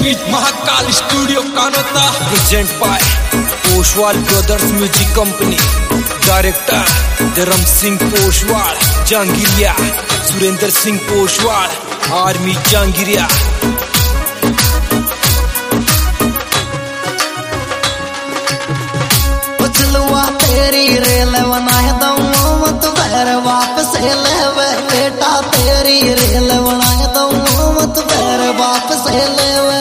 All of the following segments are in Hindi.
Beat Mahakal studio Kanota present by Poshwal brothers music company. Director Dharm Singh Poshwal, Jahangiriya Surendra Singh Poshwal, army Jahangiriya. चलवा तेरी रेल बनाए दऊं मत बैर वापस लेवे बेटा, तेरी रेल बनाए दऊं मत बैर वापस लेवे।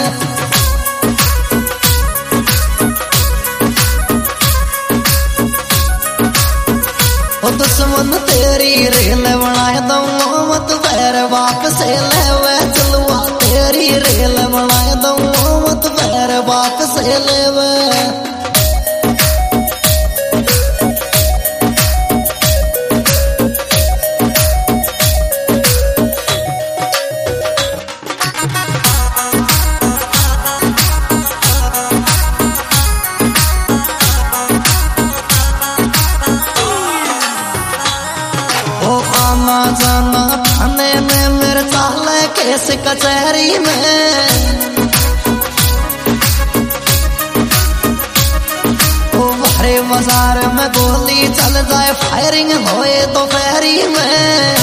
ओ दुश्मन तेरी रेल बनाए दऊं मत बैर वापस लेवे। चलवा तेरी रेल बनाए दऊं मत बैर वापस लेवे। आना जाना थाने में मेरे चाले केस कचहरी में। ओ भरे बाजार में गोली चल जाए, फायरिंग होए दोपहरी में।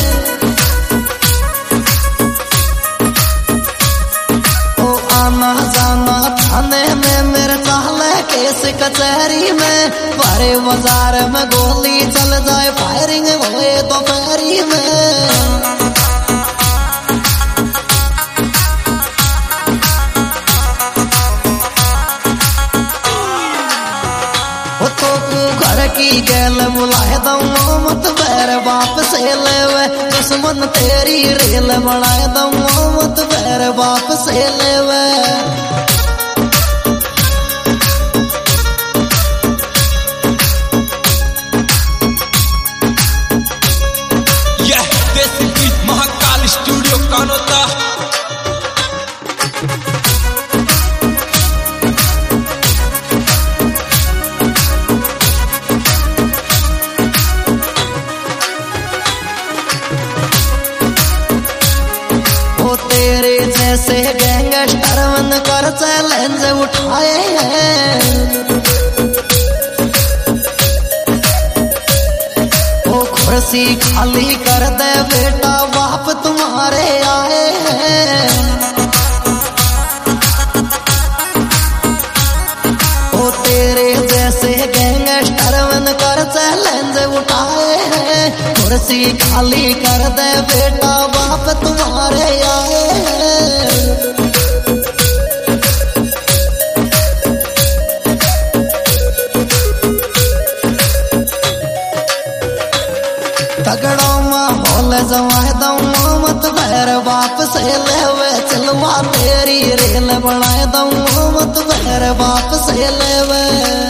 ओ आना जाना थाने में मेरे चाले केस कचहरी में। भरे बाजार में गोली चल जाए, फायरिंग होए दोपहरी में। घर की गैल बुलाए दऊं मत बैर वापस लेवे। दुश्मन तेरी रेल बनाए दऊं मत बैर वापस लेवे। यह देसी बीट महाकाल स्टूडियो कानोता। तेरे जैसे गैंगस्टर मन कर चैलेंज उठाए हैं। ओ कुर्सी खाली कर दे बेटा, बाप तुम्हारे आए हैं। ओ तेरे जैसे गैंगस्टर मन कर चैलेंज उठाए हैं। कुर्सी खाली कर दे बेटा, बाप तुम्हारे आए हैं। तगड़ो माहौल जमाए दऊं मत बैर वापस लेवे। चलवा तेरी रेल बनाए दऊं मत बैर वापस लेवे।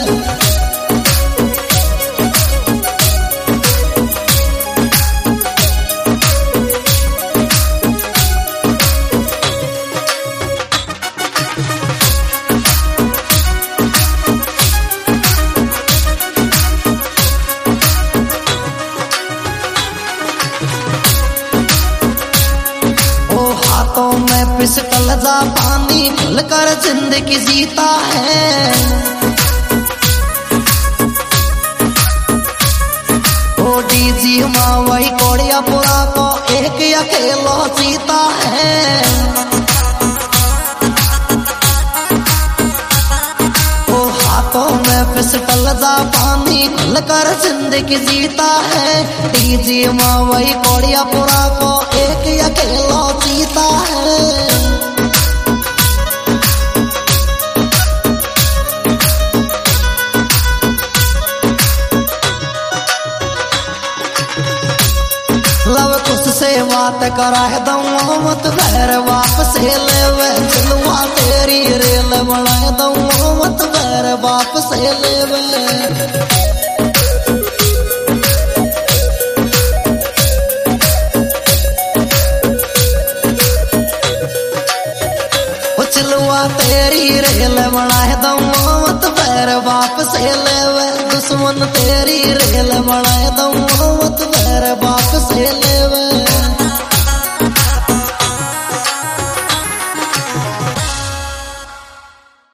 हाथों में पिस्टल जा पानी खुलकर जिंदगी जीता है। ओ डीजी माँ वही कोड़िया पुरा को एक अकेला जीता है। ओ हाथों में पिस्टल जा पानी खुलकर जिंदगी जीता है। डीजी माँ वही कोड़िया पुरा को एक अकेला जीता है। लव कुछ से बात कराए दऊं मत बैर वापस लेवे। चलवा तेरी रेल बनाए दऊं मत बैर वापस लेवे। चलवा तेरी रेल बनाए दऊं मत बैर वापस लेवे। दुश्मन तेरी रेल बनाए दऊं मत बैर वापस लेवे।